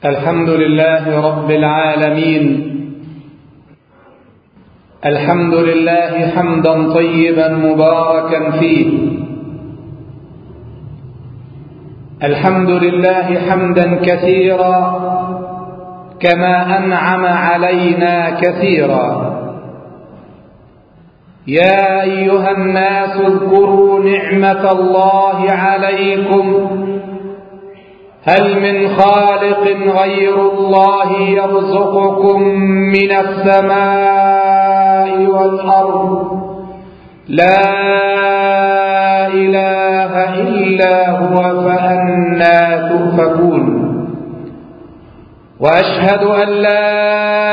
الحمد لله رب العالمين. الحمد لله حمدا طيبا مباركا فيه. الحمد لله حمدا كثيرا كما أنعم علينا كثيرا. يا أيها الناس اذكروا نعمة الله عليكم هل من خالق غير الله يرزقكم من السماء والأرض لا إله إلا هو فأنى تؤفكون. وأشهد أن لا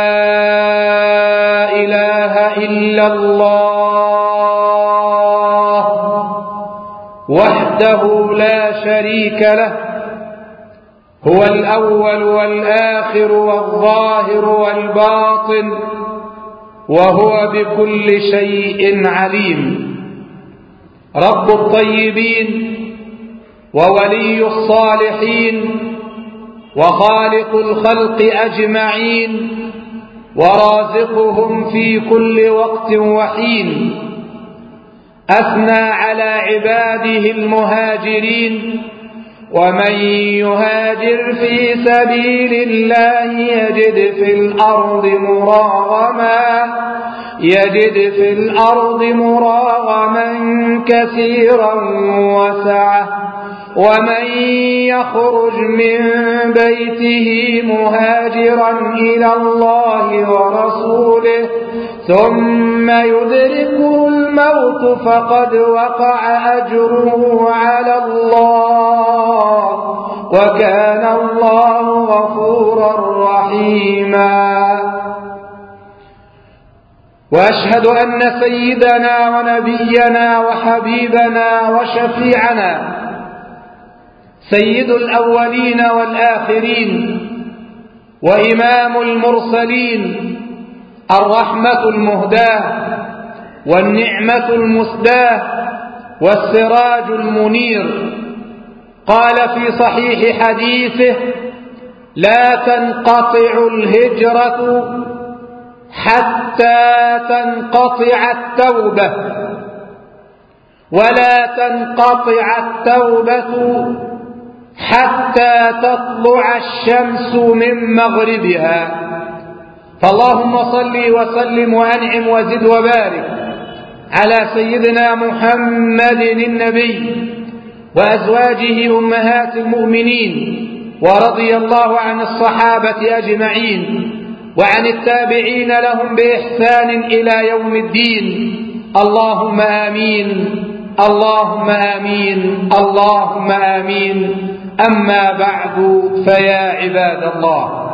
إله إلا الله وحده لا شريك له، هو الأول والآخر والظاهر والباطن، وهو بكل شيء عليم. رب الطيبين وولي الصالحين وخالق الخلق أجمعين ورازقهم في كل وقت وحين. أثنى على عباده المهاجرين، ومن يهاجر في سبيل الله يجد في الأرض مراغما كثيرا وسعة. ومن يخرج من بيته مهاجرا إلى الله ورسوله ثم يدركه الموت فقد وقع أجره على الله، وكان الله غفورا رحيما. وأشهد أن سيدنا ونبينا وحبيبنا وشفيعنا سيد الأولين والآخرين وإمام المرسلين، الرحمة المهداة والنعمة المسداة والسراج المنير، قال في صحيح حديثه: لا تنقطع الهجرة حتى تنقطع التوبة، ولا تنقطع التوبة حتى تطلع الشمس من مغربها. فاللهم صل وسلم وأنعم وزد وبارك على سيدنا محمد النبي وأزواجه أمهات المؤمنين، ورضي الله عن الصحابة أجمعين وعن التابعين لهم بإحسان إلى يوم الدين. اللهم آمين، اللهم آمين، اللهم آمين. أما بعد، فيا عباد الله،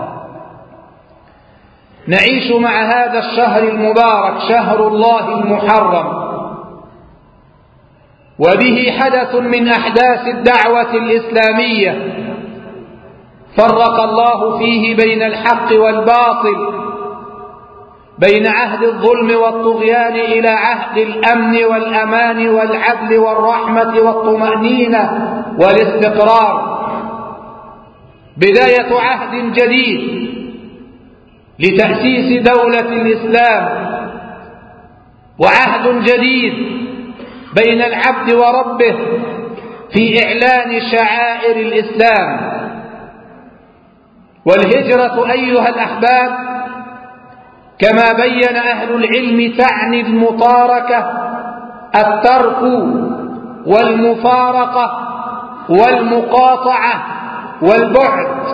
نعيش مع هذا الشهر المبارك، شهر الله المحرم، وبه حدث من أحداث الدعوة الإسلامية فرق الله فيه بين الحق والباطل، بين عهد الظلم والطغيان إلى عهد الأمن والأمان والعدل والرحمة والطمأنينة والاستقرار. بداية عهد جديد لتأسيس دولة الإسلام، وعهد جديد بين العبد وربه في إعلان شعائر الإسلام. والهجرة أيها الأحباب كما بين أهل العلم تعني المطاركة، الترك والمفارقة والمقاطعة والبعد.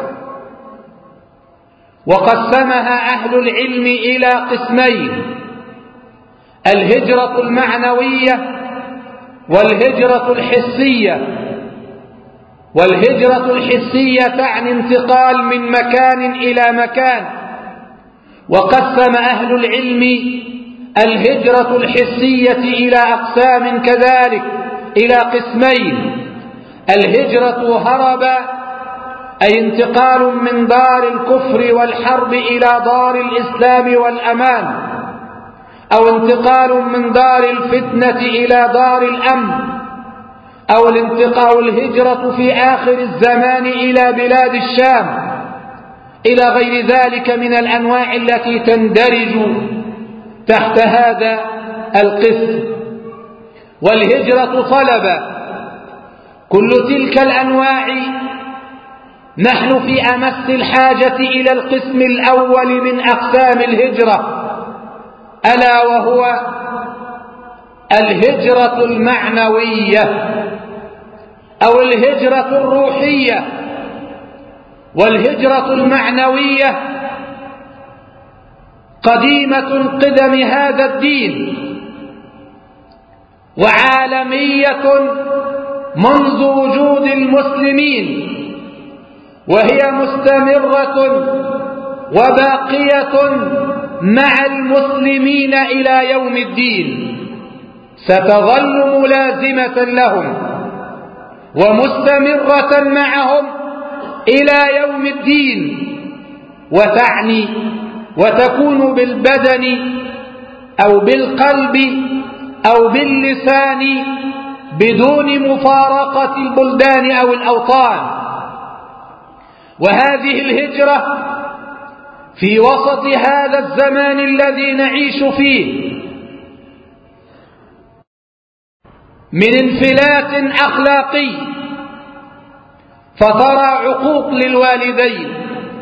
وقسمها أهل العلم إلى قسمين: الهجرة المعنوية والهجرة الحسية. والهجرة الحسية تعني انتقال من مكان إلى مكان. وقسم أهل العلم الهجرة الحسية إلى أقسام كذلك، إلى قسمين: الهجرة هرب، أي انتقال من دار الكفر والحرب إلى دار الإسلام والأمان، أو انتقال من دار الفتنة إلى دار الأمن، أو الهجرة في آخر الزمان إلى بلاد الشام، إلى غير ذلك من الأنواع التي تندرج تحت هذا القسم. والهجرة طلب كل تلك الأنواع. نحن في أمس الحاجة إلى القسم الأول من أقسام الهجرة، ألا وهو الهجرة المعنوية أو الهجرة الروحية. والهجرة المعنوية قديمة قدم هذا الدين، وعالمية منذ وجود المسلمين، وهي مستمرة وباقية مع المسلمين إلى يوم الدين، ستظل ملازمة لهم ومستمرة معهم إلى يوم الدين، وتعني وتكون بالبدن أو بالقلب أو باللسان بدون مفارقة البلدان أو الأوطان. وهذه الهجرة في وسط هذا الزمان الذي نعيش فيه من انفلات أخلاقي، فترى عقوق للوالدين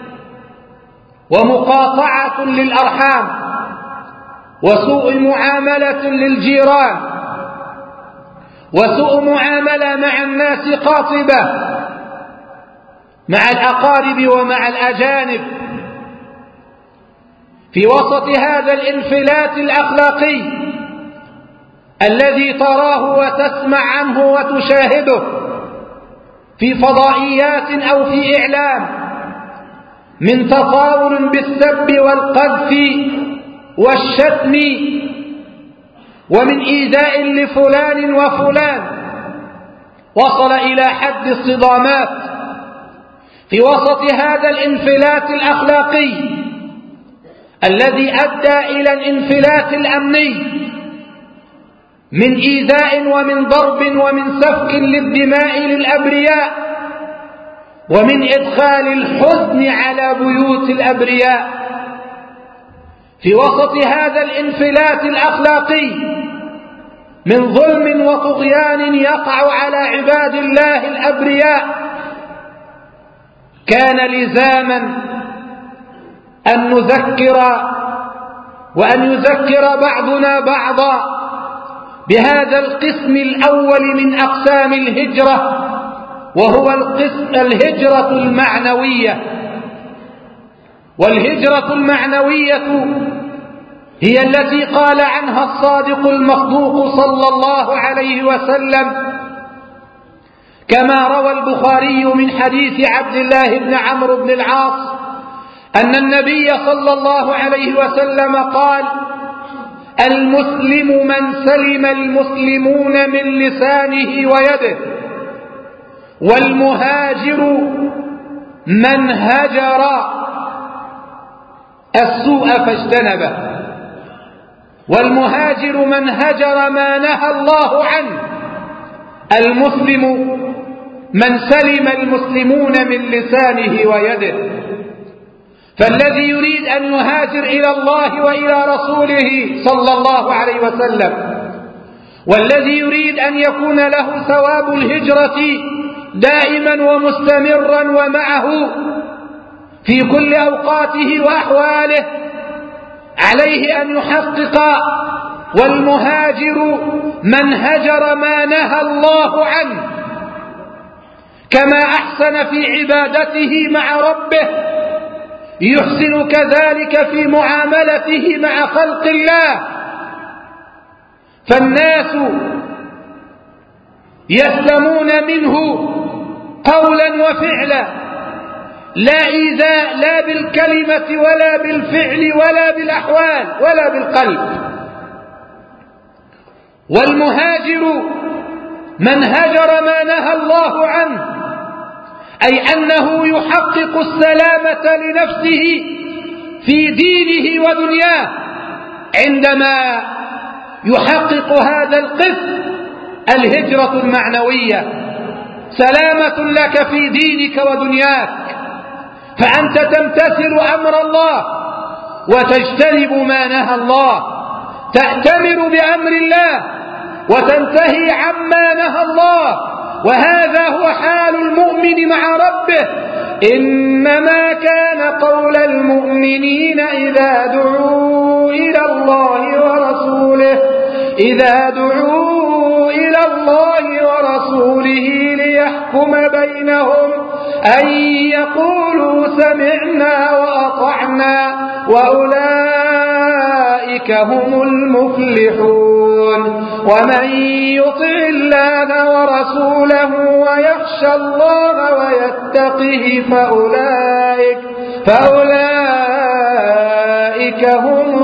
ومقاطعة للأرحام وسوء معاملة للجيران وسوء معاملة مع الناس قاطبة، مع الأقارب ومع الأجانب. في وسط هذا الانفلات الأخلاقي الذي تراه وتسمع عنه وتشاهده في فضائيات أو في إعلام من تطاول بالسب والقذف والشتم ومن إيذاء لفلان وفلان، وصل إلى حد الصدامات. في وسط هذا الانفلات الأخلاقي الذي أدى إلى الانفلات الأمني من إيذاء ومن ضرب ومن سفك للدماء للأبرياء ومن إدخال الحزن على بيوت الأبرياء، في وسط هذا الانفلات الأخلاقي من ظلم وطغيان يقع على عباد الله الأبرياء، كان لزاما أن نذكر وأن يذكر بعضنا بعضا بهذا القسم الأول من أقسام الهجرة، وهو الهجرة المعنوية. والهجرة المعنوية هي التي قال عنها الصادق المصدوق صلى الله عليه وسلم كما روى البخاري من حديث عبد الله بن عمرو بن العاص أن النبي صلى الله عليه وسلم قال: المسلم من سلم المسلمون من لسانه ويده، والمهاجر من هجر السوء فاجتنبه، والمهاجر من هجر ما نهى الله عنه. المسلم من سلم المسلمون من لسانه ويده. فالذي يريد أن يهاجر إلى الله وإلى رسوله صلى الله عليه وسلم، والذي يريد أن يكون له ثواب الهجرة دائما ومستمرا ومعه في كل أوقاته وأحواله، عليه أن يحقق: والمهاجر من هجر ما نهى الله عنه، كما أحسن في عبادته مع ربه يحسن كذلك في معاملته مع خلق الله. فالناس يسلمون منه قولا وفعلا، لا إيذاء لا بالكلمة ولا بالفعل ولا بالأحوال ولا بالقلب. والمهاجر من هجر ما نهى الله عنه، أي أنه يحقق السلامة لنفسه في دينه ودنياه عندما يحقق هذا القسم الهجرة المعنوية. سلامة لك في دينك ودنياك، فأنت تمتثل أمر الله وتجتنب ما نهى الله، تأتمر بأمر الله وتنتهي عما نهى الله. وهذا هو حال المؤمن مع ربه. إنما كان قول المؤمنين إذا دعوا إلى الله ورسوله ليحكم بينهم أن يقولوا سمعنا وأطعنا وأولئك هم المفلحون. ومن يطع الله ورسوله ويخشى الله ويتقه فأولئك هم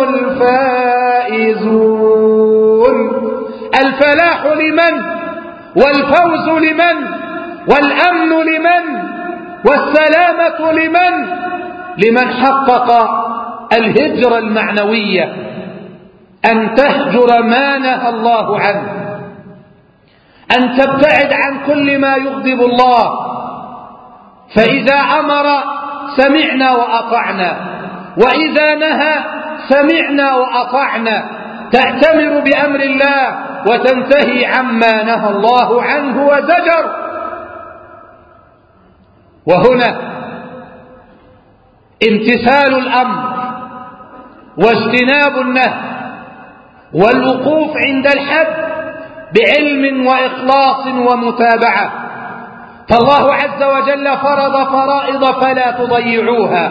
الفائزون. الفلاح لمن؟ والفوز لمن؟ والأمن لمن؟ والسلامة لمن؟ لمن حقق الهجرة المعنوية، أن تهجر ما نهى الله عنه، أن تبتعد عن كل ما يغضب الله. فإذا أمر سمعنا وأطعنا، وإذا نهى سمعنا وأطعنا، تأتمر بأمر الله وتنتهي عما نهى الله عنه وزجر. وهنا امتثال الأمر واجتناب النهي والوقوف عند الحد بعلم وإخلاص ومتابعة. فالله عز وجل فرض فرائض فلا تضيعوها،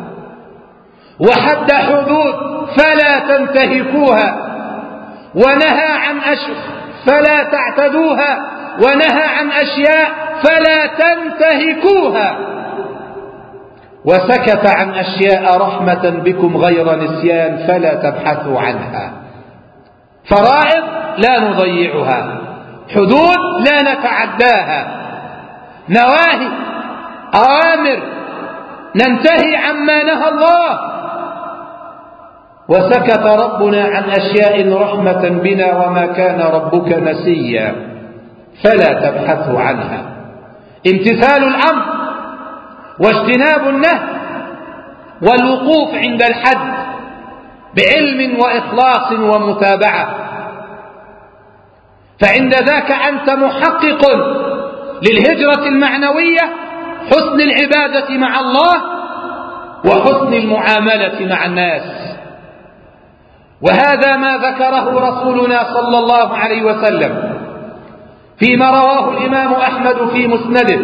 وحد حدود فلا تنتهكوها، ونهى عن أشياء فلا تعتدوها، ونهى عن أشياء فلا تنتهكوها، وسكت عن أشياء رحمة بكم غير نسيان فلا تبحثوا عنها. فرائض لا نضيعها، حدود لا نتعداها، نواهي أوامر ننتهي عما نهى الله. وسكت ربنا عن أشياء رحمة بنا وما كان ربك نسيا فلا تبحثوا عنها. امتثال الأمر واجتناب النهي والوقوف عند الحد بعلم وإخلاص ومتابعة. فعند ذاك أنت محقق للهجرة المعنوية، حسن العبادة مع الله وحسن المعاملة مع الناس. وهذا ما ذكره رسولنا صلى الله عليه وسلم فيما رواه الإمام أحمد في مسنده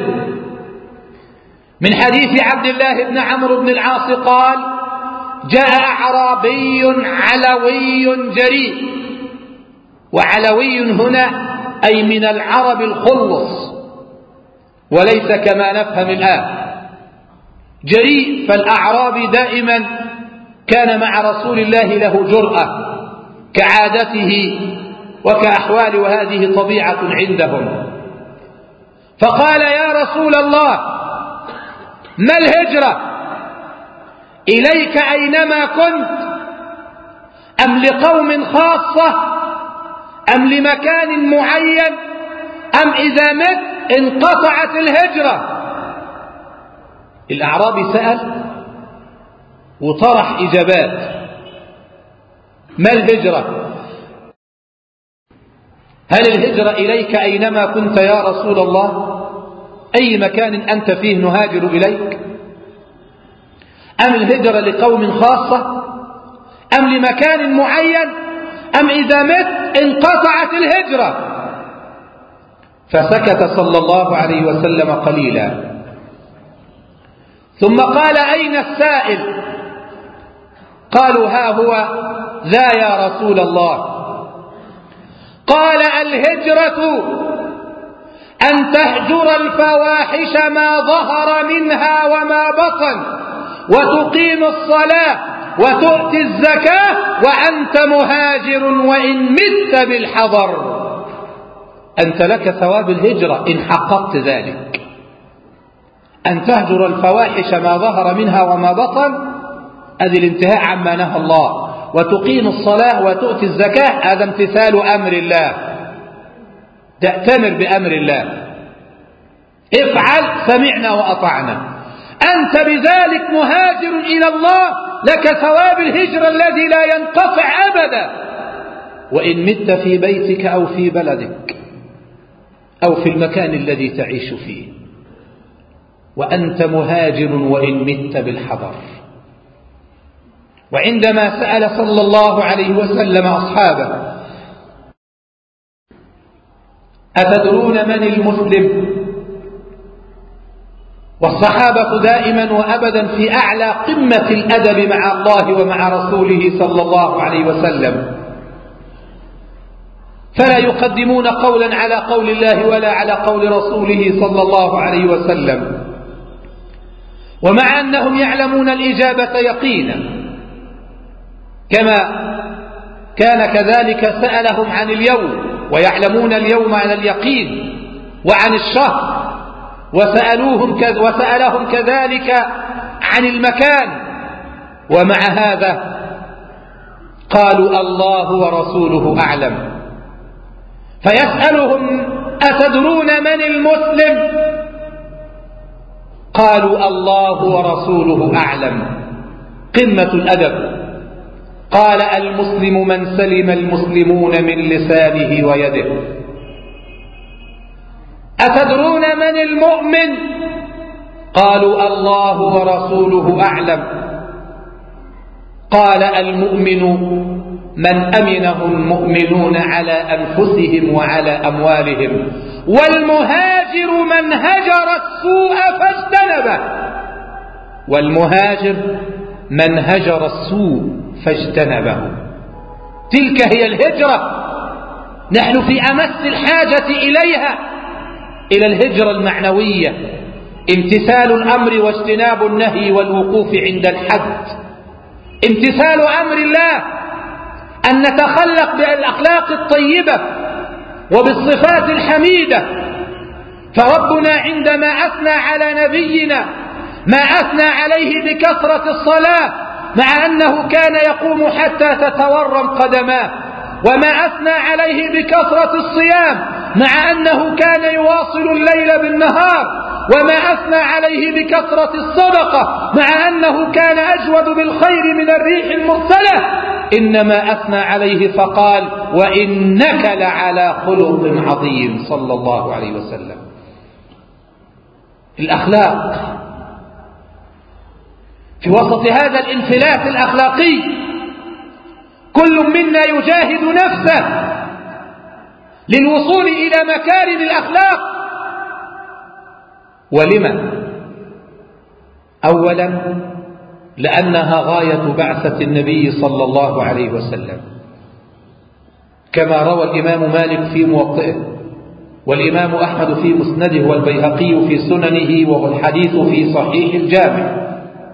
من حديث عبد الله بن عمرو بن العاص قال: جاء أعرابي علوي جريء. وعلوي هنا أي من العرب الخلص، وليس كما نفهم الآن جريء. فالأعرابي دائما كان مع رسول الله له جرأة كعادته وكأحوال، وهذه طبيعة عندهم. فقال: يا رسول الله، ما الهجرة؟ إليك أينما كنت، أم لقوم خاصة، أم لمكان معين، أم إذا مت انقطعت الهجرة؟ الأعرابي سأل وطرح إجابات. ما الهجرة؟ هل الهجرة إليك أينما كنت يا رسول الله؟ أي مكان أنت فيه نهاجر إليك؟ أم الهجرة لقوم خاصة، أم لمكان معين، أم إذا مت انقطعت الهجرة؟ فسكت صلى الله عليه وسلم قليلا، ثم قال: أين السائل؟ قالوا: ها هو ذا يا رسول الله. قال: الهجرة أن تهجر الفواحش ما ظهر منها وما بطن، وتقيم الصلاة وتؤتي الزكاة وأنت مهاجر وإن مت بالحضر. أنت لك ثواب الهجرة إن حققت ذلك، أن تهجر الفواحش ما ظهر منها وما بطن، هذه الانتهاء عما نهى الله، وتقيم الصلاة وتؤتي الزكاة، هذا امتثال أمر الله، تأتمر بأمر الله. افعل سمعنا وأطعنا. أنت بذلك مهاجر إلى الله، لك ثواب الهجرة الذي لا ينقطع أبدا، وإن مت في بيتك أو في بلدك أو في المكان الذي تعيش فيه، وأنت مهاجر وإن مت بالحضر. وعندما سأل صلى الله عليه وسلم أصحابه: أتدرون من المسلم؟ والصحابة دائما وأبدا في أعلى قمة الأدب مع الله ومع رسوله صلى الله عليه وسلم، فلا يقدمون قولا على قول الله ولا على قول رسوله صلى الله عليه وسلم، ومع أنهم يعلمون الإجابة يقينا، كما كان كذلك سألهم عن اليوم، ويعلمون اليوم عن اليقين وعن الشهر، وسألهم كذلك عن المكان، ومع هذا قالوا الله ورسوله أعلم. فيسألهم: أتدرون من المسلم؟ قالوا الله ورسوله أعلم. قمة الأدب. قال: المسلم من سلم المسلمون من لسانه ويده. أتدرون من المؤمن؟ قالوا الله ورسوله أعلم. قال: المؤمن من أمنه المؤمنون على أنفسهم وعلى أموالهم، والمهاجر من هجر السوء فاجتنبه. والمهاجر من هجر السوء فاجتنبه. تلك هي الهجرة، نحن في أمس الحاجة إليها، إلى الهجرة المعنوية، امتثال الأمر واجتناب النهي والوقوف عند الحد. امتثال أمر الله، أن نتخلق بالأخلاق الطيبة وبالصفات الحميدة. فربنا عندما أثنى على نبينا ما أثنى عليه بكثرة الصلاة، مع أنه كان يقوم حتى تتورم قدماه، وما أثنى عليه بكثرة الصيام مع أنه كان يواصل الليل بالنهار، وما أثنى عليه بكثرة الصدقة مع أنه كان أجود بالخير من الريح المرسلة، إنما أثنى عليه فقال: وإنك لعلى خلق عظيم، صلى الله عليه وسلم. الأخلاق في وسط هذا الانفلات الأخلاقي كل منا يجاهد نفسه للوصول إلى مكارم الأخلاق. ولما؟ أولا لأنها غاية بعثة النبي صلى الله عليه وسلم، كما روى الإمام مالك في موطئه، والإمام أحمد في مسنده، والبيهقي في سننه، وهو الحديث في صحيح الجامع: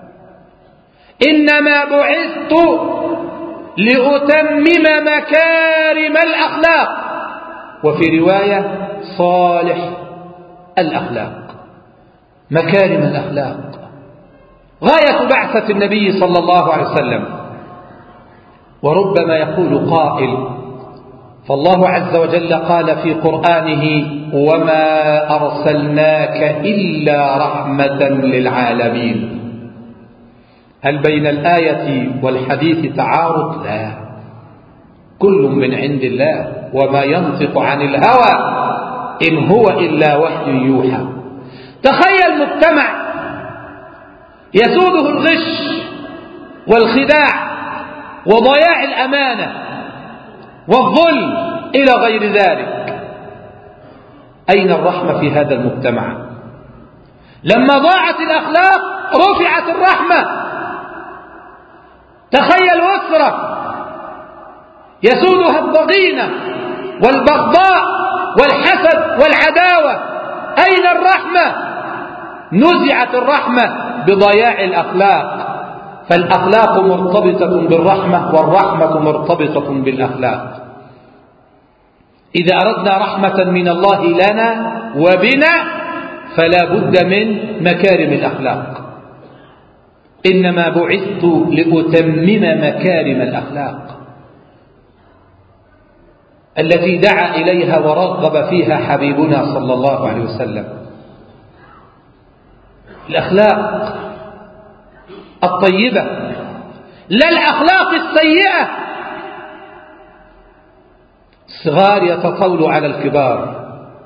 إنما بعثت لأتمم مكارم الأخلاق، وفي رواية صالح الأخلاق. مكارم الأخلاق غاية بعثة النبي صلى الله عليه وسلم. وربما يقول قائل: فالله عز وجل قال في قرآنه: وما أرسلناك إلا رحمة للعالمين. هل بين الآية والحديث تعارض؟ لا، كل من عند الله، وما ينطق عن الهوى إن هو إلا وحي يوحى. تخيل مجتمع يسوده الغش والخداع وضياع الأمانة والظلم إلى غير ذلك. أين الرحمة في هذا المجتمع؟ لما ضاعت الأخلاق رفعت الرحمة. تخيل أسرة يسودها الضغينة والبغضاء والحسد والعداوة، أين الرحمة؟ نزعت الرحمة بضياع الأخلاق. فالأخلاق مرتبطة بالرحمة، والرحمة مرتبطة بالأخلاق. إذا أردنا رحمة من الله لنا وبنا فلا بد من مكارم الأخلاق. إنما بعثت لأتمم مكارم الأخلاق التي دعا إليها ورغب فيها حبيبنا صلى الله عليه وسلم. الأخلاق الطيبة، لا الأخلاق السيئة. الصغار يتطاولوا على الكبار،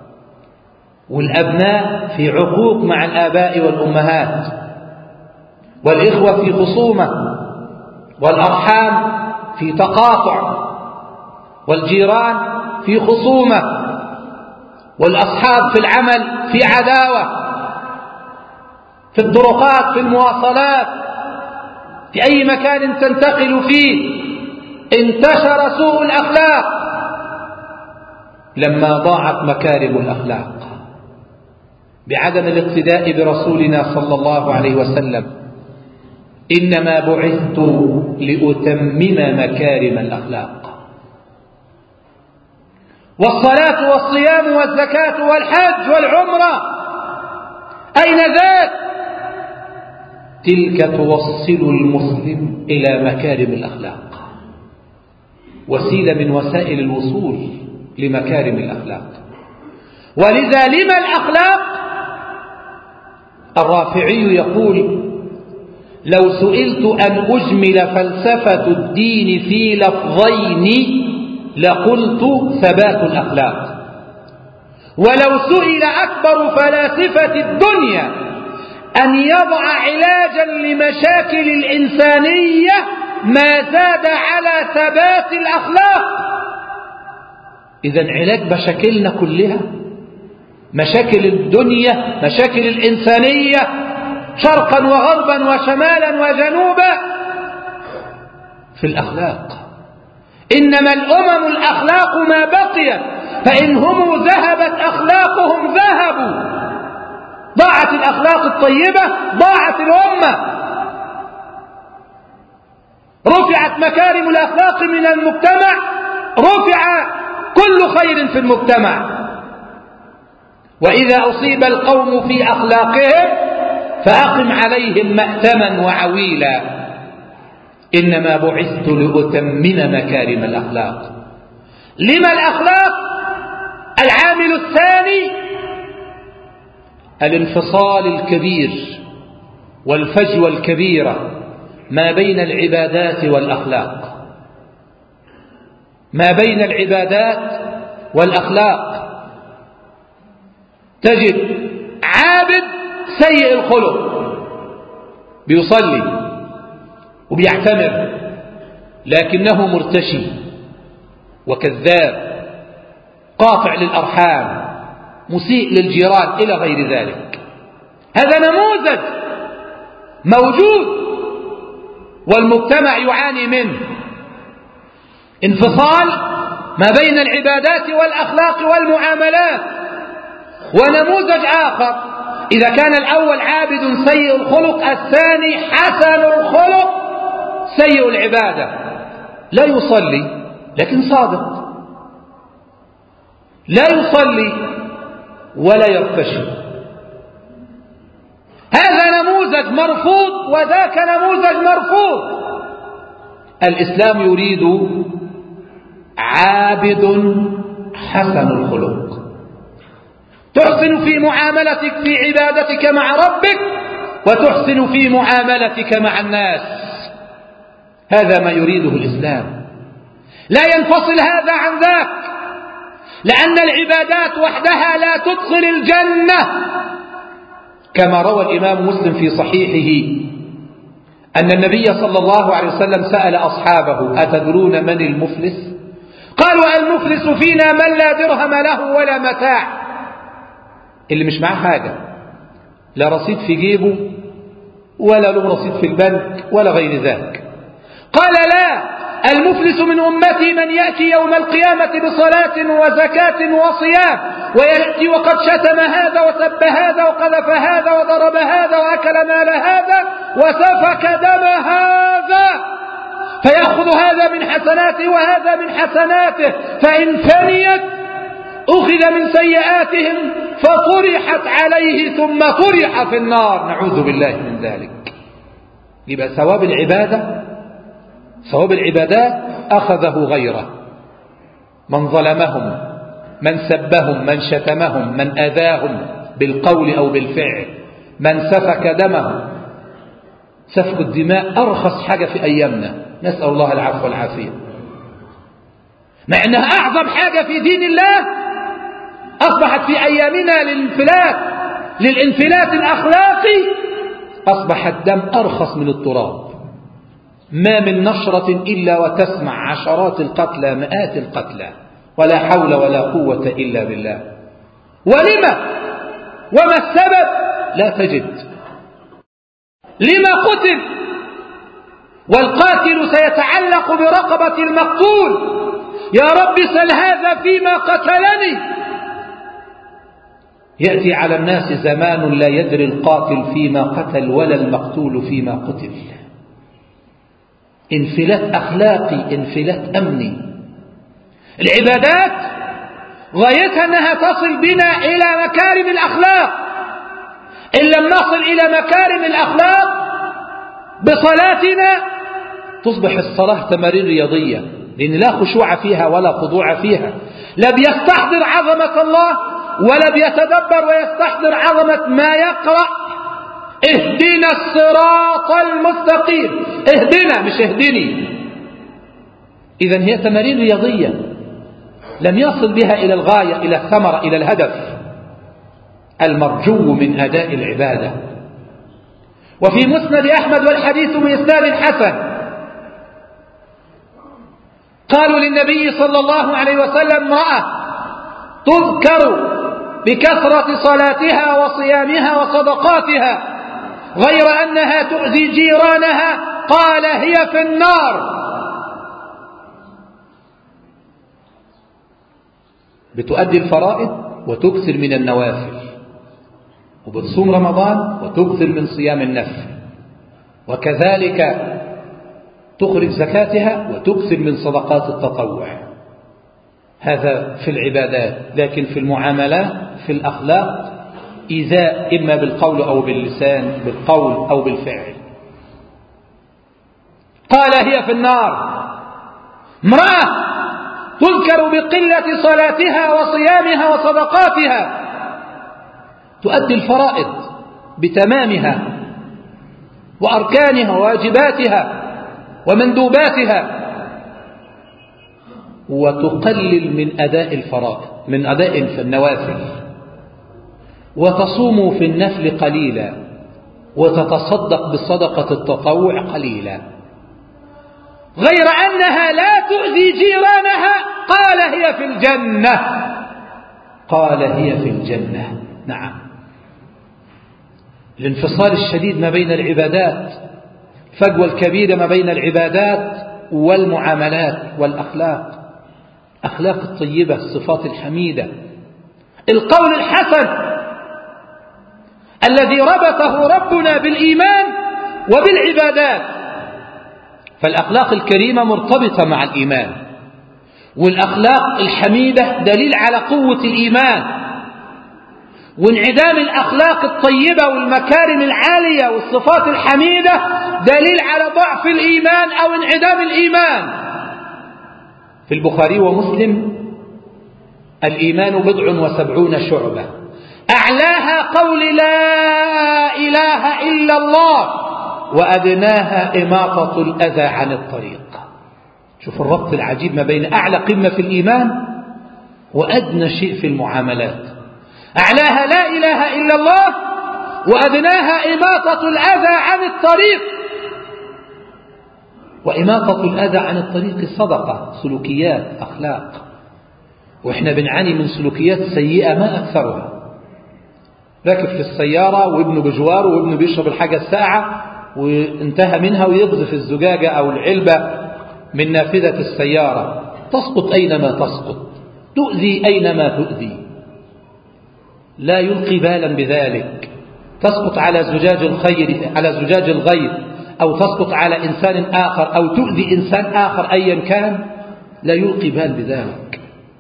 والأبناء في عقوق مع الآباء والأمهات، والإخوة في خصومة، والأرحام في تقاطع، والجيران في خصومة، والأصحاب في العمل في عداوة، في الطرقات، في المواصلات، في أي مكان تنتقل فيه انتشر سوء الأخلاق لما ضاعت مكارم الأخلاق بعدم الاقتداء برسولنا صلى الله عليه وسلم. إنما بعثت لأتمم مكارم الأخلاق. والصلاة والصيام والزكاة والحج والعمرة أين ذاك؟ تلك توصل المسلم إلى مكارم الأخلاق، وسيلة من وسائل الوصول لمكارم الأخلاق. ولذا لما الأخلاق؟ الرافعي يقول: لو سئلت أن أجمل فلسفة الدين في لفظين لقلت ثبات الأخلاق. ولو سئل أكبر فلاسفة الدنيا أن يضع علاجا لمشاكل الإنسانية ما زاد على ثبات الأخلاق. إذن علاج مشاكلنا كلها، مشاكل الدنيا، مشاكل الإنسانية شرقا وغربا وشمالا وجنوبا، في الأخلاق. إنما الأمم الأخلاق ما بقيت، فإن هم ذهبت أخلاقهم ذهبوا. ضاعت الأخلاق الطيبة ضاعت الأمة. رفعت مكارم الأخلاق من المجتمع رفع كل خير في المجتمع. وإذا أصيب القوم في أخلاقهم فأقم عليهم مأتما وعويلا. إنما بعثت لأتمم مكارم الأخلاق. لما الأخلاق؟ العامل الثاني الانفصال الكبير والفجوة الكبيرة ما بين العبادات والأخلاق، ما بين العبادات والأخلاق. تجد عابد سيء الخلق بيصلي وبيعتمر لكنه مرتشي وكذاب قاطع للأرحام مسيء للجيران إلى غير ذلك. هذا نموذج موجود والمجتمع يعاني منه، انفصال ما بين العبادات والأخلاق والمعاملات. ونموذج آخر: إذا كان الأول عابد سيء الخلق، الثاني حسن الخلق سيء العبادة، لا يصلي لكن صادق، لا يصلي ولا يرتشي. هذا نموذج مرفوض وذاك نموذج مرفوض. الإسلام يريد عابد حسن الخلق، تحسن في معاملتك في عبادتك مع ربك، وتحسن في معاملتك مع الناس. هذا ما يريده الإسلام. لا ينفصل هذا عن ذاك، لأن العبادات وحدها لا تدخل الجنة. كما روى الإمام مسلم في صحيحه أن النبي صلى الله عليه وسلم سأل أصحابه: أتدرون من المفلس؟ قالوا: المفلس فينا من لا درهم له ولا متاع، اللي مش معاه حاجة، لا رصيد في جيبه ولا له رصيد في البنك ولا غير ذلك. قال: لا، المفلس من أمتي من يأتي يوم القيامة بصلاة وزكاة وصيام، ويأتي وقد شتم هذا وسب هذا وقذف هذا وضرب هذا وأكل مال هذا وسفك دم هذا، فيأخذ هذا من حسناته وهذا من حسناته، فإن فنيت أخذ من سيئاتهم فطرحت عليه ثم طرح في النار، نعوذ بالله من ذلك. يبقى ثواب العبادة، ثواب العبادات أخذه غيره، من ظلمهم، من سبهم، من شتمهم، من أذاهم بالقول أو بالفعل، من سفك دمهم، سفك الدماء أرخص حاجة في أيامنا، نسأل الله العفو والعافية، مع أنها أعظم حاجة في دين الله. أصبحت في أيامنا للانفلات الأخلاقي أصبح الدم أرخص من التراب. ما من نشرة إلا وتسمع عشرات القتلى، مئات القتلى، ولا حول ولا قوة إلا بالله. ولما؟ وما السبب؟ لا تجد. لما قتل؟ والقاتل سيتعلق برقبة المقتول، يا رب سل هذا فيما قتلني. يأتي على الناس زمان لا يدري القاتل فيما قتل ولا المقتول فيما قتل. انفلات أخلاقي، انفلات أمني. العبادات غايتها أنها تصل بنا إلى مكارم الأخلاق. إن لم نصل إلى مكارم الأخلاق بصلاتنا تصبح الصلاة تمارين رياضية، لأن لا خشوع فيها ولا خضوع فيها، لا بيستحضر عظمة الله ولا بيتدبر ويستحضر عظمة ما يقرأ. اهدنا الصراط المستقيم، اهدنا مش اهدني. إذن هي تمارين رياضية لم يصل بها إلى الغاية، إلى الثمرة، إلى الهدف المرجو من أداء العبادة. وفي مسند أحمد والحديث بإسناد حسن قالوا للنبي صلى الله عليه وسلم: امرأة تذكر بكثرة صلاتها وصيامها وصدقاتها غير أنها تؤذي جيرانها، قال: هي في النار. بتؤدي الفرائض وتكثر من النوافل، وبتصوم رمضان وتكثر من صيام النفل، وكذلك تخرج زكاتها وتكثر من صدقات التطوع. هذا في العبادات. لكن في المعاملات، في الأخلاق، إيذاء إما بالقول أو باللسان، بالقول أو بالفعل. قال: هي في النار. امرأة تذكر بقلة صلاتها وصيامها وصدقاتها، تؤدي الفرائض بتمامها وأركانها وواجباتها ومندوباتها، وتقلل من أداء الفرائض، من أداء النوافل، وتصوم في النفل قليلا وتتصدق بصدقة التطوع قليلا، غير أنها لا تؤذي جيرانها. قال: هي في الجنة. قال: هي في الجنة. نعم، الانفصال الشديد ما بين العبادات، الفجوة الكبيرة ما بين العبادات والمعاملات والأخلاق. أخلاق الطيبة، الصفات الحميدة، القول الحسن الذي ربطه ربنا بالإيمان وبالعبادات. فالأخلاق الكريمة مرتبطة مع الإيمان، والأخلاق الحميدة دليل على قوة الإيمان، وانعدام الأخلاق الطيبة والمكارم العالية والصفات الحميدة دليل على ضعف الإيمان أو انعدام الإيمان. في البخاري ومسلم: الإيمان 70 شعبة، أعلاها قول لا إله إلا الله، وأدناها إماطة الأذى عن الطريق. شوف الربط العجيب ما بين أعلى قمة في الإيمان وأدنى شيء في المعاملات. أعلاها لا إله إلا الله، وأدناها إماطة الأذى عن الطريق. وإماطة الأذى عن الطريق صدقة، سلوكيات، أخلاق. وإحنا بنعاني من سلوكيات سيئة ما أكثرها. راكب في السيارة وابنه بجواره وابنه بيشرب الحاجة الساعة وانتهى منها ويقذف الزجاجة أو العلبة من نافذة السيارة، تسقط أينما تسقط، تؤذي أينما تؤذي، لا يلقي بالا بذلك. تسقط على زجاج الخير، على زجاج الغير، أو تسقط على إنسان آخر، أو تؤذي إنسان آخر أيا كان، لا يلقي بال بذلك.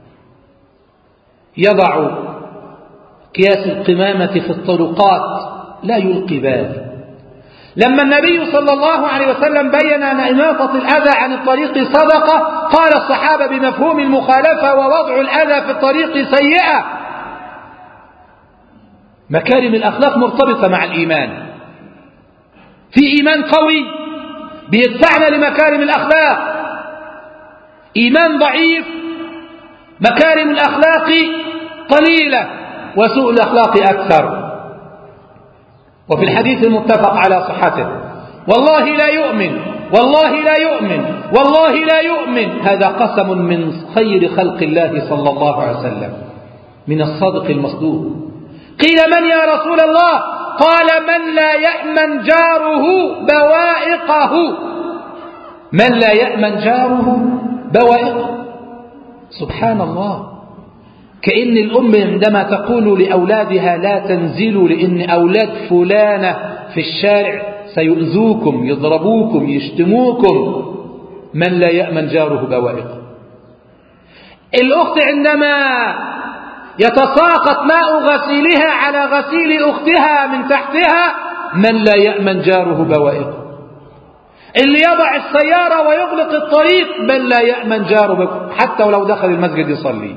يضع أكياس القمامة في الطرقات، لا يلقي بال. لما النبي صلى الله عليه وسلم بين أن إماطة الأذى عن الطريق صدقة، قال الصحابة بمفهوم المخالفة: ووضع الأذى في الطريق سيئة. مكارم الأخلاق مرتبطة مع الإيمان. في إيمان قوي بيدفعنا لمكارم الأخلاق، إيمان ضعيف مكارم الأخلاق قليلة وسوء الأخلاق أكثر. وفي الحديث المتفق على صحته: والله لا يؤمن، والله لا يؤمن، والله لا يؤمن. هذا قسم من خير خلق الله صلى الله عليه وسلم، من الصادق المصدوق. قيل: من يا رسول الله؟ قال: من لا يأمن جاره بوائقه. من لا يأمن جاره بوائقه. سبحان الله. كأن الأم عندما تقول لأولادها لا تنزلوا لأن أولاد فلانة في الشارع سيؤذوكم، يضربوكم، يشتموكم. من لا يأمن جاره بوائقه. الأخت عندما يتساقط ماء غسيلها على غسيل أختها من تحتها، من لا يأمن جاره بوائقه. اللي يضع السيارة ويغلق الطريق، من لا يأمن جاره بوائقه، حتى ولو دخل المسجد يصلي.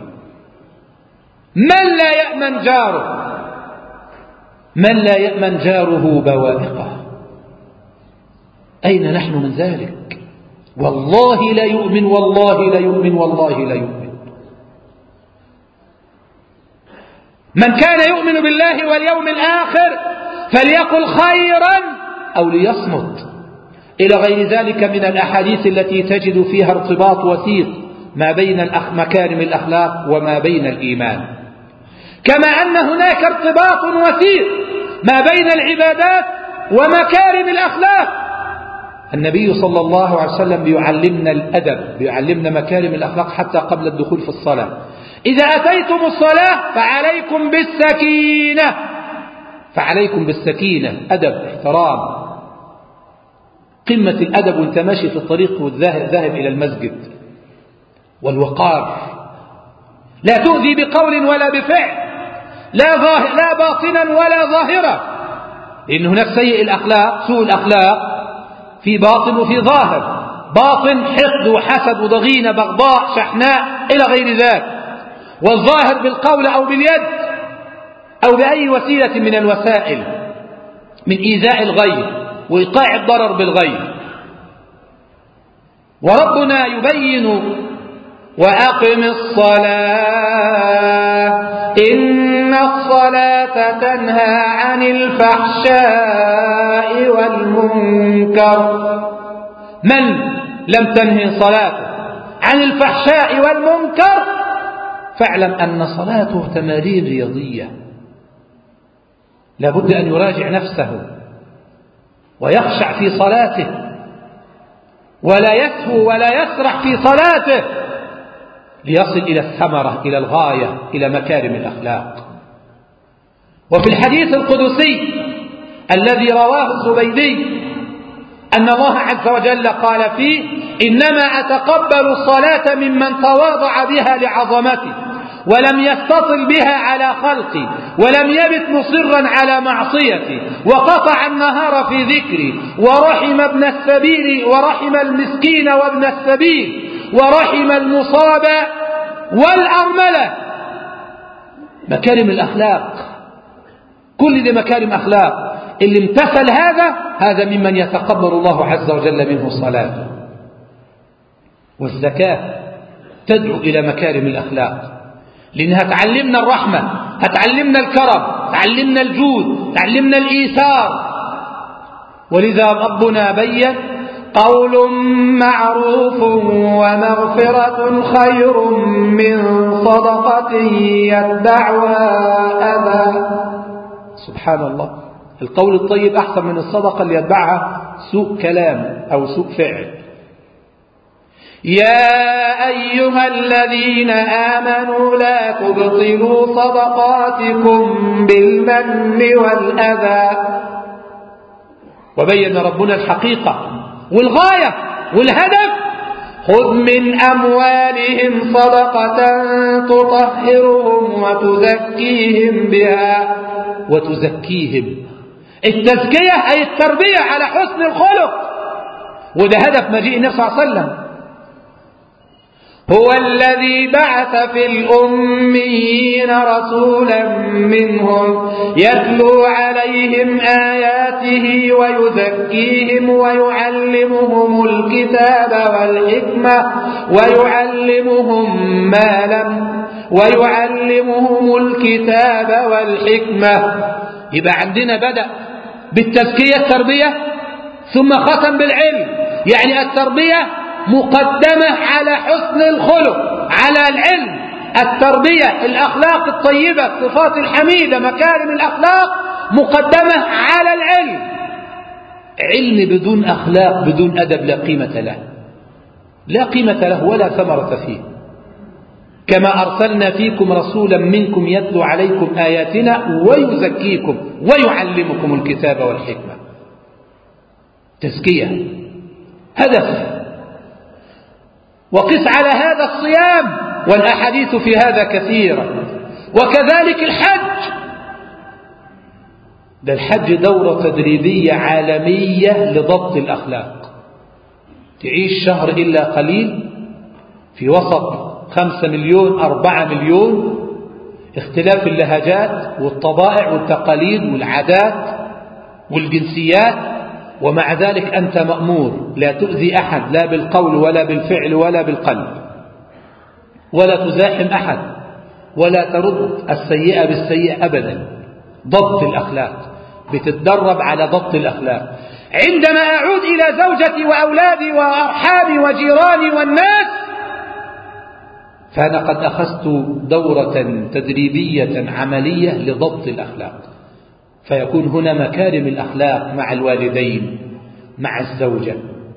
من لا يأمن جاره، من لا يأمن جاره بوائقه. أين نحن من ذلك؟ والله لا يؤمن، والله لا يؤمن، والله لا يؤمن. من كان يؤمن بالله واليوم الآخر فليقل خيرا أو ليصمت، إلى غير ذلك من الأحاديث التي تجد فيها ارتباط وثيق ما بين مكارم الأخلاق وما بين الإيمان، كما أن هناك ارتباط وثيق ما بين العبادات ومكارم الأخلاق. النبي صلى الله عليه وسلم بيعلمنا الأدب، بيعلمنا مكارم الأخلاق حتى قبل الدخول في الصلاة. إذا أتيتم الصلاة فعليكم بالسكينة، فعليكم بالسكينة، أدب، احترام، قمة الأدب وانت ماشي في الطريق والذاهب إلى المسجد، والوقار، لا تؤذي بقول ولا بفعل، لا باطنا ولا ظاهرا، لأن هناك سيء الأخلاق، سوء الأخلاق في باطن وفي ظاهر. باطن حقد وحسد وضغينة بغضاء شحناء إلى غير ذلك، والظاهر بالقول أو باليد أو بأي وسيلة من الوسائل من إيذاء الغير وإيقاع الضرر بالغير. وربنا يبين: وأقم الصلاة إن الصلاة تنهى عن الفحشاء والمنكر. من لم تنهي صلاته عن الفحشاء والمنكر فاعلم أن صلاته تمارين رياضية، لابد أن يراجع نفسه ويخشع في صلاته ولا يسهو ولا يسرح في صلاته ليصل إلى الثمرة، إلى الغاية، إلى مكارم الأخلاق. وفي الحديث القدسي الذي رواه الزبيدي أن الله عز وجل قال فيه: إنما أتقبل الصلاة ممن تواضع بها لعظمتي ولم يستطل بها على خلقي ولم يبت مصرا على معصيتي وقطع النهار في ذكري ورحم ابن السبيل ورحم المسكين وابن السبيل ورحم المصاب والأرملة. مكارم الأخلاق، كل دي مكارم أخلاق. اللي امتثل هذا ممن يتقبل الله عز وجل منه صلاته. والزكاة تدعو إلى مكارم الأخلاق، لأنها تعلمنا الرحمة، هتعلمنا الكرم، تعلمنا الجود، تعلمنا الإيثار. ولذا ربنا بين: قول معروف ومغفرة خير من صدقة يتبعها أذى. سبحان الله، القول الطيب أحسن من الصدقة اللي يتبعها سوء كلام أو سوء فعل. يا أيها الذين آمنوا لا تبطلوا صدقاتكم بالمن والأذى. وبين ربنا الحقيقة والغاية والهدف: خذ من أموالهم صدقة تطهرهم وتزكيهم بها. وتزكيهم، التزكية أي التربية على حسن الخلق، وده هدف مجيء النبي صلى الله عليه وسلم. هو الذي بعث في الأميين رسولا منهم يتلو عليهم آياته ويزكيهم ويعلمهم الكتاب والحكمة ويعلمهم الكتاب والحكمة. يبقى عندنا بدأ بالتزكية التربية ثم ختم بالعلم. يعني التربية مقدمة على حسن الخلق، على العلم. التربية الأخلاق الطيبة، الصفات الحميدة، مكارم الأخلاق مقدمة على العلم. علم بدون أخلاق بدون أدب لا قيمة له، لا قيمة له ولا ثمرة فيه. كما أرسلنا فيكم رسولا منكم يتلو عليكم آياتنا ويزكيكم ويعلمكم الكتاب والحكمة. تزكية هدف. وقس على هذا الصيام، والأحاديث في هذا كثيرة. وكذلك الحج. ده الحج دورة تدريبية عالمية لضبط الأخلاق. تعيش شهر إلا قليل في وسط 5 مليون 4 مليون، اختلاف اللهجات والطبائع والتقاليد والعادات والجنسيات، ومع ذلك أنت مأمور لا تؤذي أحد لا بالقول ولا بالفعل ولا بالقلب، ولا تزاحم أحد، ولا ترد السيئة بالسيئة أبدا. ضبط الأخلاق، بتتدرب على ضبط الأخلاق. عندما أعود إلى زوجتي وأولادي وأرحامي وجيراني والناس، فأنا قد أخذت دورة تدريبية عملية لضبط الأخلاق. فيكون هنا مكارم الأخلاق مع الوالدين، مع الزوجة.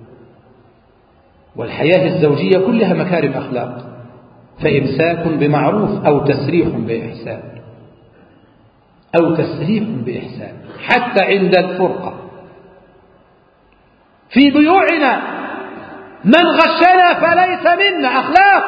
والحياة الزوجية كلها مكارم أخلاق. فإمساك بمعروف أو تسريح بإحسان، أو تسريح بإحسان حتى عند الفرقة. في بيوعنا من غشنا فليس منا. أخلاق.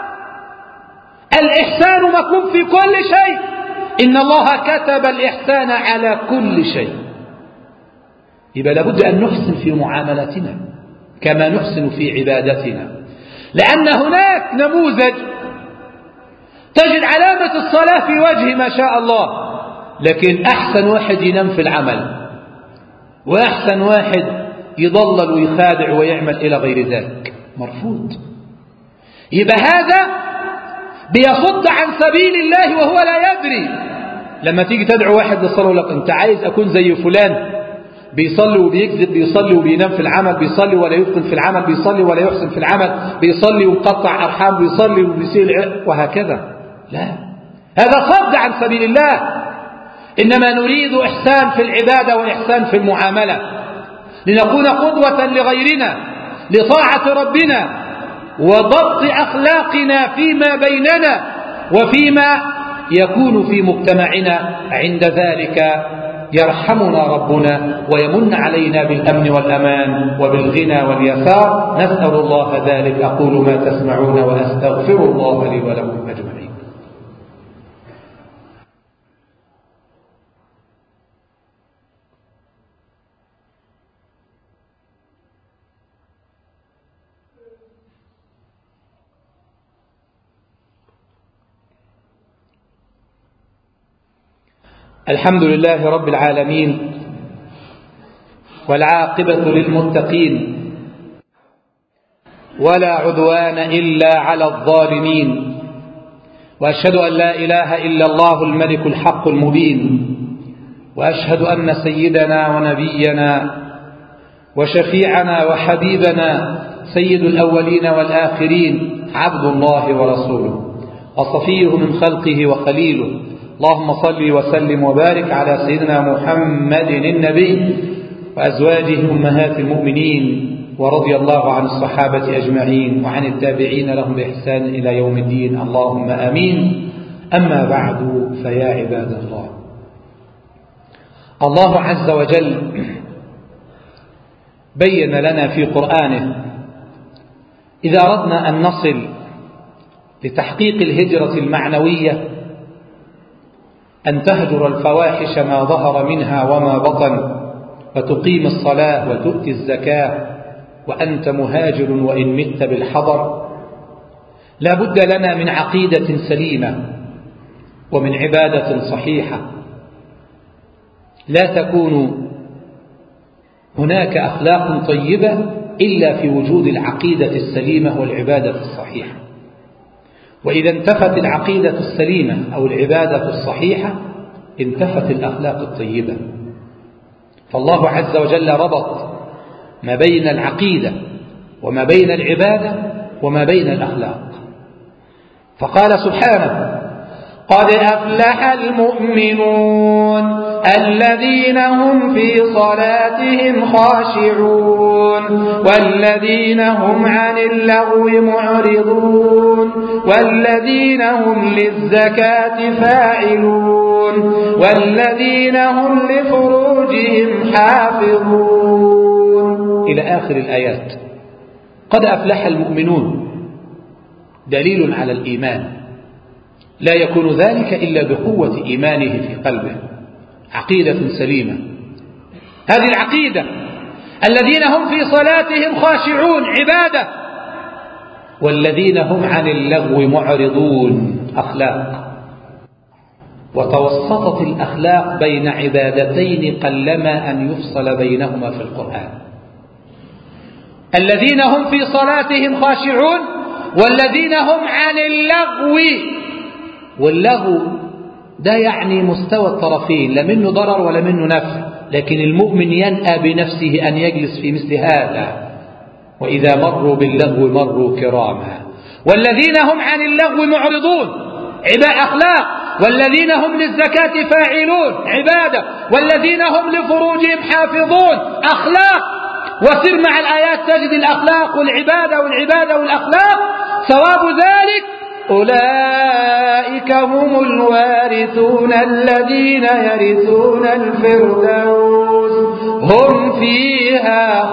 الإحسان مطلوب في كل شيء. إن الله كتب الإحسان على كل شيء. يبقى لابد أن نحسن في معاملتنا كما نحسن في عبادتنا. لأن هناك نموذج تجد علامة الصلاة في وجهه ما شاء الله، لكن أحسن واحد ينام في العمل، وأحسن واحد يضلل ويخادع ويعمل إلى غير ذلك. مرفوض. يبقى هذا بيصد عن سبيل الله وهو لا يدري. لما تيجي تدعو واحد للصلاة لك أنت عايز أكون زي فلان، بيصلي وبيكذب، بيصلي وبينام في العمل، بيصلي ولا يتقن في العمل، بيصلي ولا يحسن في العمل، بيصلي ومقطع أرحام، بيصلي وبيسيل وهكذا. لا، هذا صد عن سبيل الله. إنما نريد إحسان في العبادة وإحسان في المعاملة، لنكون قدوة لغيرنا، لطاعة ربنا، وضبط أخلاقنا فيما بيننا وفيما يكون في مجتمعنا. عند ذلك يرحمنا ربنا ويمن علينا بالأمن والأمان وبالغنى واليسار. نسأل الله ذلك. أقول ما تسمعون وأستغفر الله لي ولكم أجمعين. الحمد لله رب العالمين، والعاقبة للمتقين، ولا عدوان إلا على الظالمين. وأشهد أن لا إله إلا الله الملك الحق المبين، وأشهد أن سيدنا ونبينا وشفيعنا وحبيبنا سيد الأولين والآخرين عبد الله ورسوله وصفيه من خلقه وخليله. اللهم صل وسلم وبارك على سيدنا محمد النبي وأزواجه أمهات المؤمنين، ورضي الله عن الصحابة أجمعين وعن التابعين لهم بإحسان إلى يوم الدين. اللهم آمين. أما بعد، فيا عباد الله، الله عز وجل بين لنا في قرآنه إذا أردنا أن نصل لتحقيق الهجرة المعنوية أن تهجر الفواحش ما ظهر منها وما بطن، وتقيم الصلاة وتؤتي الزكاة وأنت مهاجر وإن مت بالحضر. لا بد لنا من عقيدة سليمة ومن عبادة صحيحة. لا تكون هناك أخلاق طيبة إلا في وجود العقيدة السليمة والعبادة الصحيحة. وإذا انتفت العقيدة السليمة أو العبادة الصحيحة انتفت الأخلاق الطيبة. فالله عز وجل ربط ما بين العقيدة وما بين العبادة وما بين الأخلاق، فقال سبحانه: قد أفلح المؤمنون الذين هم في صلاتهم خاشعون والذين هم عن اللغو معرضون والذين هم للزكاة فاعلون والذين هم لفروجهم حافظون إلى آخر الآيات. قد أفلح المؤمنون دليل على الإيمان، لا يكون ذلك إلا بقوة إيمانه في قلبه، عقيدة سليمة. هذه العقيدة الذين هم في صلاتهم خاشعون عبادة، والذين هم عن اللغو معرضون أخلاق. وتوسطت الأخلاق بين عبادتين قلما أن يفصل بينهما في القرآن. الذين هم في صلاتهم خاشعون والذين هم عن اللغو. واللغو ده يعني مستوى الطرفين، لا منه ضرر ولا منه نفع، لكن المؤمن ينأى بنفسه أن يجلس في مثل هذا. وإذا مروا باللغو مروا كراما. والذين هم عن اللغو معرضون أخلاق، والذين هم للزكاة فاعلون عبادة، والذين هم لفروجهم حافظون أخلاق. وسر مع الآيات تجد الأخلاق والعبادة والعبادة والأخلاق. ثواب ذلك أولئك هم الوارثون الذين يرثون الفردوس هم فيها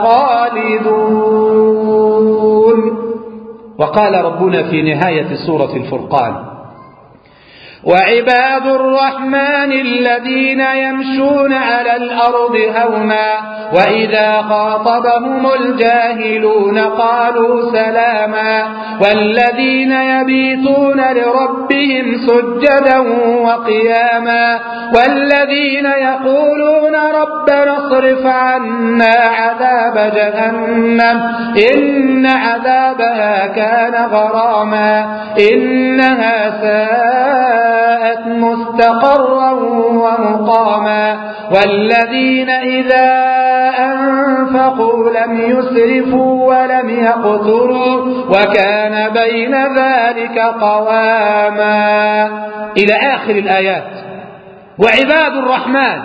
خالدون. وقال ربنا في نهاية سورة الفرقان: وعباد الرحمن الذين يمشون على الأرض هونا وإذا خاطبهم الجاهلون قالوا سلاما والذين يبيتون لربهم سجدا وقياما والذين يقولون ربنا اصرف عنا عذاب جهنم إن عذابها كان غراما إنها ساءت مستقرا ومقاما والذين إذا أنفقوا لم يسرفوا ولم يقتروا وكان بين ذلك قواما إلى آخر الآيات. وعباد الرحمن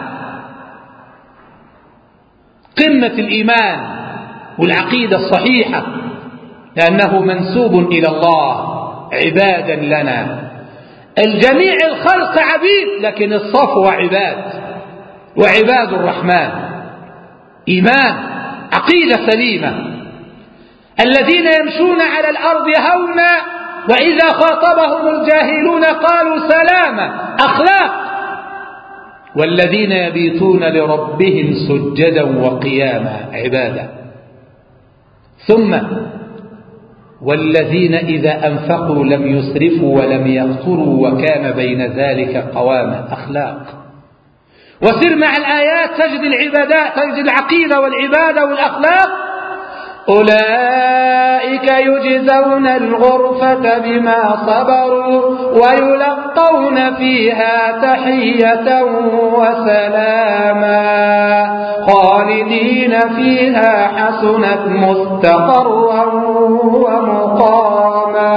قمة الإيمان والعقيدة الصحيحة، لأنه منسوب إلى الله عبادا لنا. الجميع الخلق عبيد، لكن الصفوة عباد. وعباد الرحمن إيمان عقيدة سليمة. الذين يمشون على الأرض هونا وإذا خاطبهم الجاهلون قالوا سلاما أخلاق. والذين يبيتون لربهم سجدا وقياما عبادة. ثم والذين إذا أنفقوا لم يسرفوا ولم يقتروا وكان بين ذلك قواما أخلاق. وسر مع الآيات تجد العبادات، تجد العقيدة والعبادة والأخلاق. أولئك يجزون الغرفة بما صبروا ويلقون فيها تحية وسلاما خالدين فيها حسنت مستقرا ومقاما.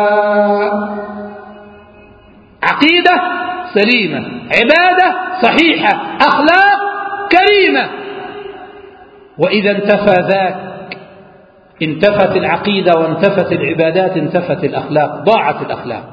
عقيدة سليمة، عبادة صحيحة، أخلاق كريمة. وإذا انتفى ذاك انتفت العقيدة وانتفت العبادات، انتفت الأخلاق، ضاعت الأخلاق.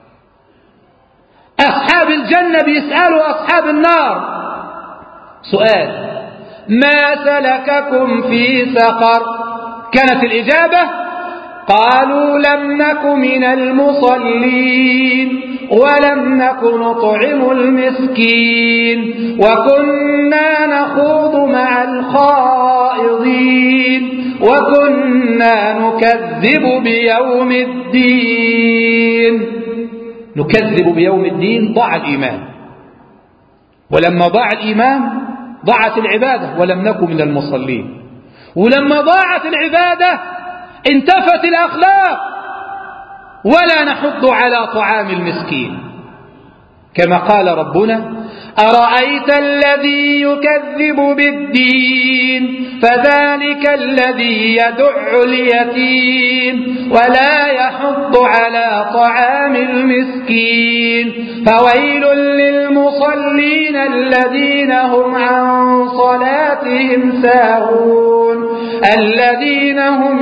أصحاب الجنة بيسألوا أصحاب النار سؤال: ما سلككم في سقر؟ كانت الإجابة: قالوا لم نك من المصلين ولم نك نطعم المسكين وكنا نخوض مع الخائضين وكنا نكذب بيوم الدين. نكذب بيوم الدين، ضاع الإيمان، ولما ضاع الإيمان ضاعت العبادة ولم نكن من المصلين، ولما ضاعت العبادة انتفت الأخلاق، ولا نحض على طعام المسكين، كما قال ربنا: أرأيت الذي يكذب بالدين فذلك الذي يدع اليتيم ولا يحض على طعام المسكين فويل للمصلين الذين هم عن صلاتهم ساهون الذين هم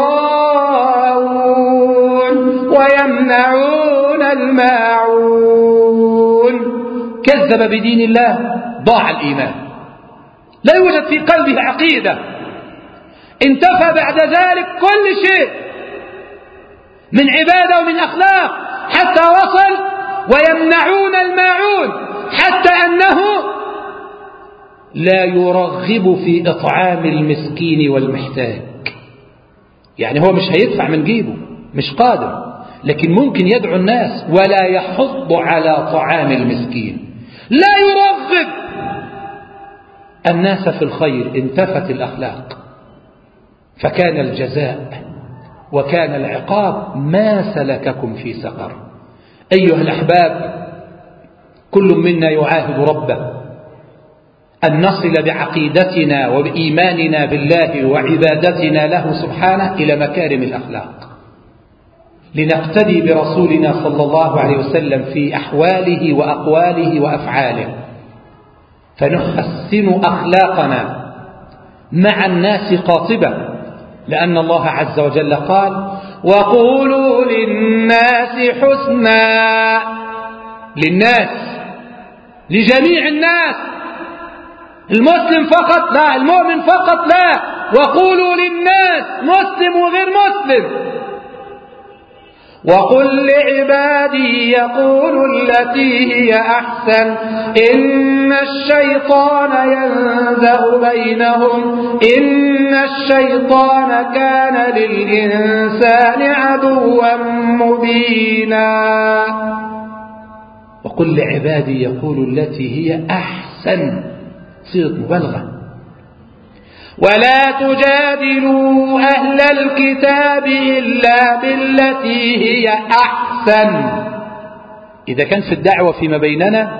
يراءون ويمنعون الماعون. كذب بدين الله، ضاع الإيمان، لا يوجد في قلبه عقيدة، انتفى بعد ذلك كل شيء من عبادة ومن أخلاق، حتى وصل ويمنعون الماعون، حتى أنه لا يرغب في إطعام المسكين والمحتاج. يعني هو مش هيدفع من جيبه، مش قادر، لكن ممكن يدعو الناس، ولا يحض على طعام المسكين، لا يرغب الناس في الخير. انتفت الأخلاق، فكان الجزاء وكان العقاب: ما سلككم في سقر. أيها الأحباب، كل منا يعاهد ربه أن نصل بعقيدتنا وبإيماننا بالله وعبادتنا له سبحانه إلى مكارم الأخلاق، لنقتدي برسولنا صلى الله عليه وسلم في أحواله وأقواله وأفعاله، فنحسن أخلاقنا مع الناس قاطبة، لأن الله عز وجل قال: وقولوا للناس حسنا. للناس، لجميع الناس، المسلم فقط لا، المؤمن فقط لا، وقولوا للناس، مسلم وغير مسلم. وقل لعبادي يقولوا التي هي أحسن إن الشيطان ينزغ بينهم إن الشيطان كان للإنسان عدوا مبينا. وقل لعبادي يقولوا التي هي أحسن، صيغة مبالغة. ولا تجادلوا أهل الكتاب إلا بالتي هي أحسن. إذا كان في الدعوة فيما بيننا: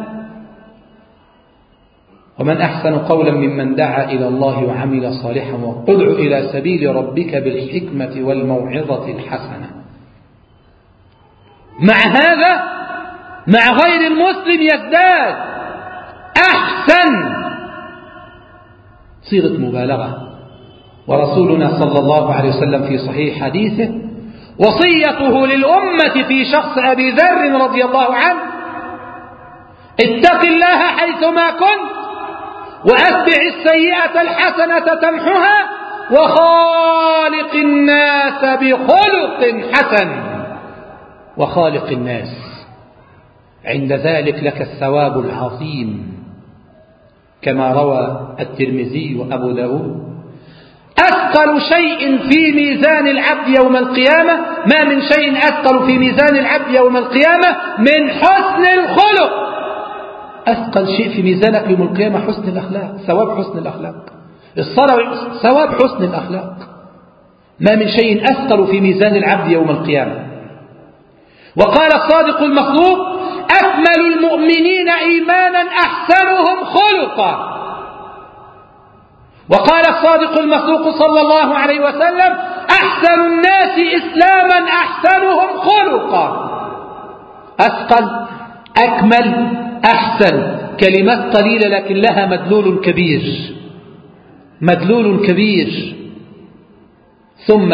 ومن أحسن قولا ممن دعا إلى الله وعمل صالحا وادع إلى سبيل ربك بالحكمة والموعظة الحسنة. مع هذا، مع غير المسلم يزداد أحسن، صيغة مبالغة. ورسولنا صلى الله عليه وسلم في صحيح حديثه وصيته للأمة في شخص أبي ذر رضي الله عنه: اتق الله حيثما كنت وأتبع السيئة الحسنة تمحها وخالق الناس بخلق حسن. وخالق الناس، عند ذلك لك الثواب العظيم، كما روى الترمذي وأبو داود: أثقل شيء في ميزان العبد يوم القيامة، ما من شيء أثقل في ميزان العبد يوم القيامة من حسن الخلق. أثقل شيء في ميزانك يوم القيامة حسن الأخلاق، ثواب حسن الأخلاق. الصلاة ثواب حسن الأخلاق. ما من شيء أثقل في ميزان العبد يوم القيامة. وقال الصادق المصدوق: أكمل المؤمنين إيمانا أحسنهم خلقا. وقال الصادق المصدوق صلى الله عليه وسلم: أحسن الناس إسلاما أحسنهم خلقا. أثقل، أكمل، أحسن، كلمات قليلة لكن لها مدلول كبير، مدلول كبير. ثم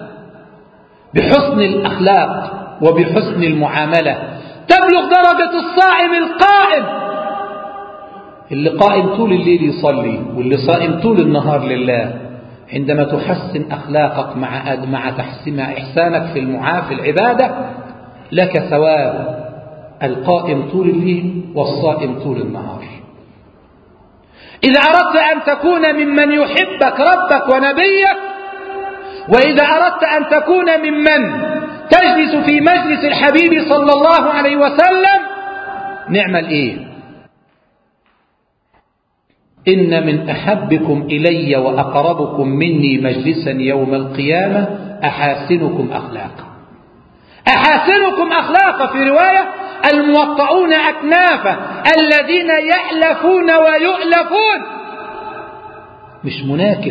بحسن الأخلاق وبحسن المعاملة تبلغ درجة الصائم القائم، اللي قائم طول الليل يصلي واللي صائم طول النهار لله. عندما تحسن أخلاقك مع تحسين إحسانك في العبادة، لك ثواب القائم طول الليل والصائم طول النهار. إذا أردت أن تكون ممن يحبك ربك ونبيك وإذا أردت أن تكون ممن تجلس في مجلس الحبيب صلى الله عليه وسلم نعمل إيه؟ إن من أحبكم إلي وأقربكم مني مجلسا يوم القيامة أحاسنكم أخلاقا. أحاسنكم أخلاقا في رواية الموطؤون أكنافا الذين يألفون ويؤلفون. مش مناكف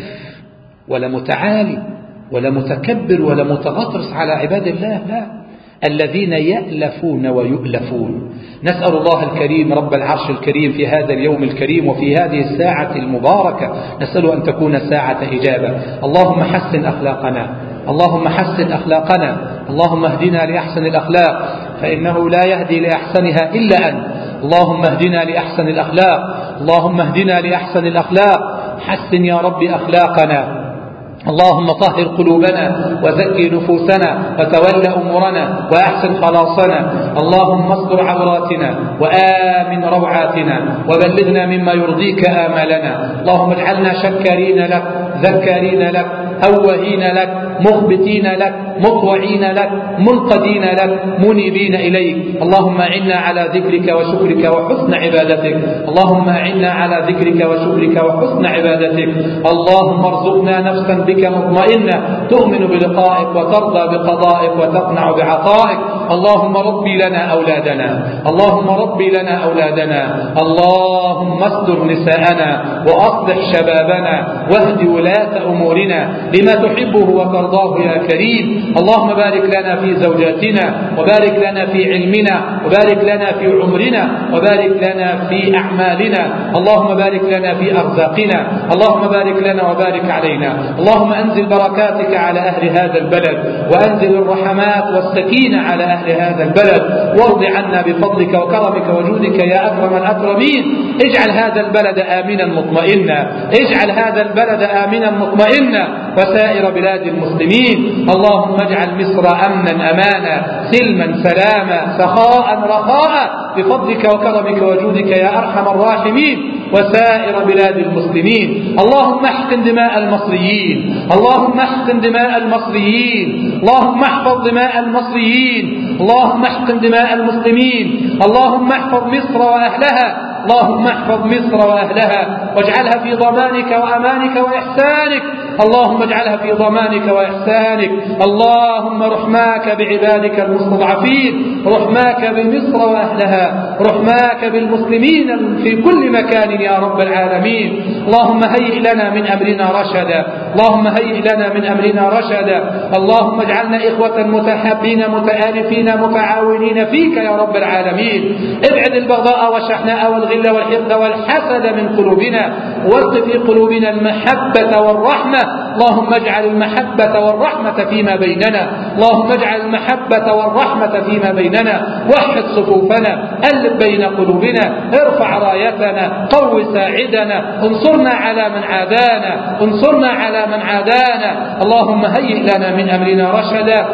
ولا متعالي ولا متكبر ولا متغطرس على عباد الله، لا، الذين يألفون ويؤلفون. نسأل الله الكريم رب العرش الكريم في هذا اليوم الكريم وفي هذه الساعة المباركة، نسأل أن تكون ساعة إجابة. اللهم حسن أخلاقنا، اللهم حسن أخلاقنا، اللهم اهدنا لأحسن الأخلاق فإنه لا يهدي لأحسنها إلا أنت. اللهم اهدنا لأحسن الأخلاق، اللهم اهدنا لأحسن الأخلاق. حسن يا رب أخلاقنا، اللهم طهر قلوبنا وزكي نفوسنا وتول أمورنا وأحسن خلاصنا. اللهم استر عوراتنا وآمن روعاتنا وبلغنا مما يرضيك آمالنا. اللهم اجعلنا شكارين لك، ذكارين لك، أوهين لك، مخبتين لك، مطوعين لك، منقدين لك، منيبين إليك. اللهم أعنا على ذكرك وشكرك وحسن عبادتك. اللهم أعنا على ذكرك وشكرك وحسن عبادتك. اللهم ارزقنا نفسا بك مطمئنة تؤمن بلقائك وترضى بقضائك وتقنع بعطائك. اللهم ربي لنا أولادنا، اللهم ربي لنا أولادنا، اللهم استر نساءنا وأصلح شبابنا واهد ولاة أمورنا لما تحبه وترضاه يا كريم. اللهم بارك لنا في زوجاتنا وبارك لنا في علمنا وبارك لنا في عمرنا وبارك لنا في أعمالنا. اللهم بارك لنا في أرزاقنا، اللهم بارك لنا وبارك علينا. اللهم أنزل بركاتك على أهل هذا البلد وأنزل الرحمات والسكينة على أهل هذا البلد، وارض عنا بفضلك وكرمك وجودك يا أكرم الأكرمين. اجعل هذا البلد آمنا مطمئنا، اجعل هذا البلد آمنا مطمئنا وسائر بلاد المسلمين. اللهم اجعل مصر أمنا أمانا سلما سلاما سخاء رخاء بفضلك وكرمك وجودك يا أرحم الراحمين وسائر بلاد المسلمين. اللهم احقن دماء المصريين، اللهم احقن دماء المصريين، اللهم احفظ دماء المصريين، اللهم احقن دماء المسلمين. اللهم احفظ مصر وأهلها، اللهم احفظ مصر وأهلها واجعلها في ضمانك وأمانك وإحسانك. اللهم اجعلها في ضمانك وإحسانك. اللهم رحماك بعبادك المستضعفين، رحماك بمصر وأهلها، رحماك بالمسلمين في كل مكان يا رب العالمين. اللهم هيئ لنا من أمرنا رشدا، اللهم هيئ لنا من أمرنا رشدا. اللهم اجعلنا إخوة متحابين متآلفين متعاونين فيك يا رب العالمين. ابعد البغضاء والشحناء والغل والحقد والحسد من قلوبنا، والق في قلوبنا المحبة والرحمة. اللهم اجعل المحبة والرحمة فيما بيننا، اللهم اجعل المحبة والرحمة فيما بيننا. وحد صفوفنا، ألف بين قلوبنا، ارفع رايتنا، قو ساعدنا، انصرنا على من عادانا، انصرنا على من عادانا. اللهم هيئ لنا من أمرنا رشدا.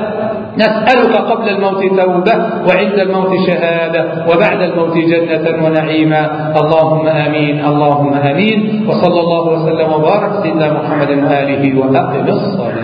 نسألك قبل الموت توبة وعند الموت شهادة وبعد الموت جنة ونعيما. اللهم آمين، اللهم آمين. وصلى الله وسلم وبارك سيدنا محمد وآله وأقم الصلاة.